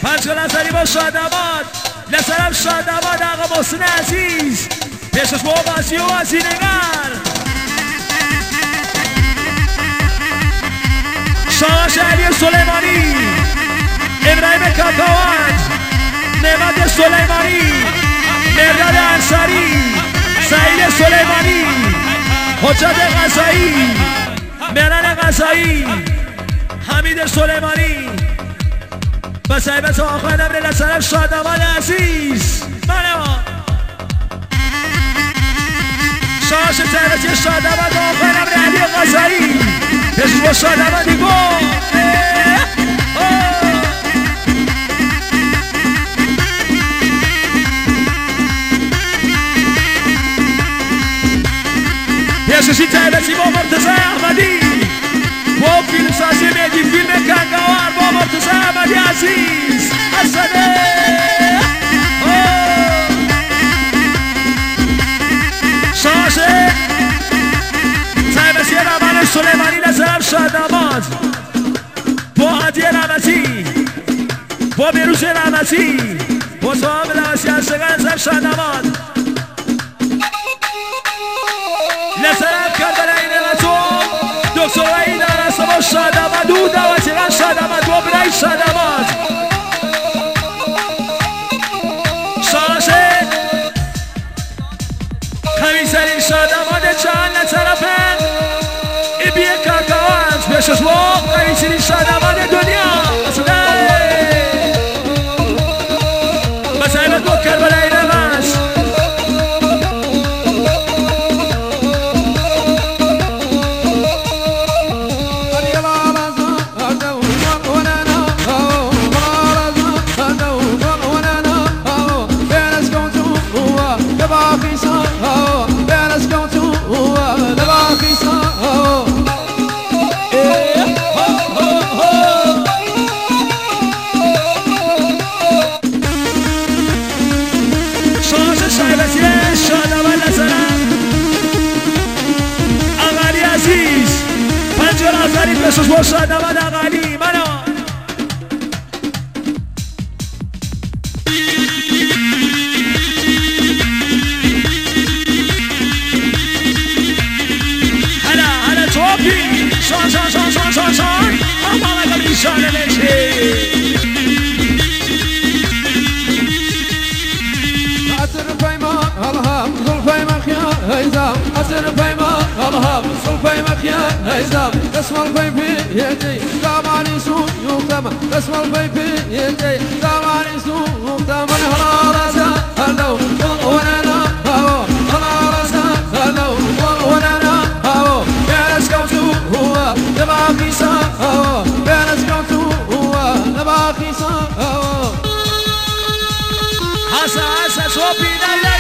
پنج نظری با شادماد لسرم شادماد آقا محسن عزیز پیشش با بازی و وزینگر شاهش علی سلیمانی ابراهیم کاکاوند نعمت سلیمانی مرداد انصاری سعید سلیمانی حجت قضایی مرن قضایی حمید سلیمانی و صاحبت آقای نمر لسرم شادماد عزیز شاهش تحرسی شادماد آقای نمر علی قضایی پیشش با شادمادی گفت پیششی تحرسی با مرتضی احمدی با فیلم سازی میدی فیلم کنگاوار با مرتضی احمدی عزیز حسنه شاشه تحرسی رمان سلیمانی نظرم شادماد با عدی رحمتی با بیروز رحمتی با صاحب رحمتی از نظرم شادماد نظرم کربلای نمتون دکتر وحید عرصه با شادماد او دعوتی من شادماد با برای شادماد شاشه خمیسرین شادماد چند طرفه ای بیه کاکاوند پیشش با خمیسرین شادماد دنیا بسایبت با کربلای نمت پیشش با شادماد اقلی منو هلا توپی شان اما مگه بیشانه نشی عطر پیمان الهام ظلفای مخیان هیزام عطر پیمان الهام ظلفای مخیان هیزام اسم الفيفي يدي زماني سوق يقدم اسم الفيفي يدي زماني سوق يقدم هلا هلو وانا هو هلا هلو وانا هو بينس كوتو هو نباقي سا هو بينس كوتو هو نباقي سا هو هسا شوبي لا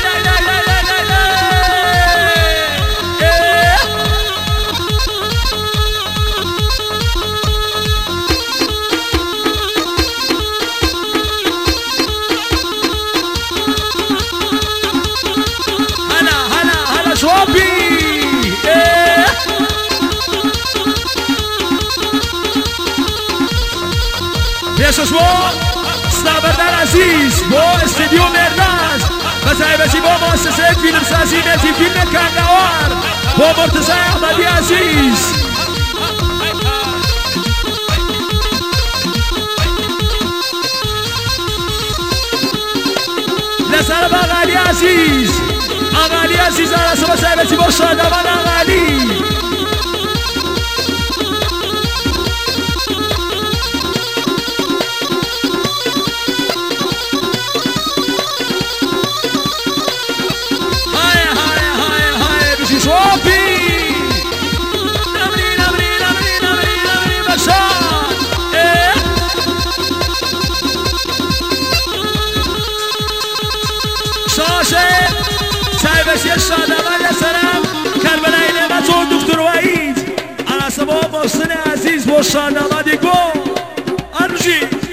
پیشش با سنبردر عزیز با استودیو مرداد و تایبتی با مؤسسه فیلم سازی میتی فیلم کنگاوار با مرتضی احمدی عزیز نظر با اقلی عزیز اقلی عزیز عرصه با تایبتی با شادمان اقلی تایبسی شادمان لسرم کربلای نعمت و دکتر وحید عرصه با محسن عزیز با شادمادی گو آرژی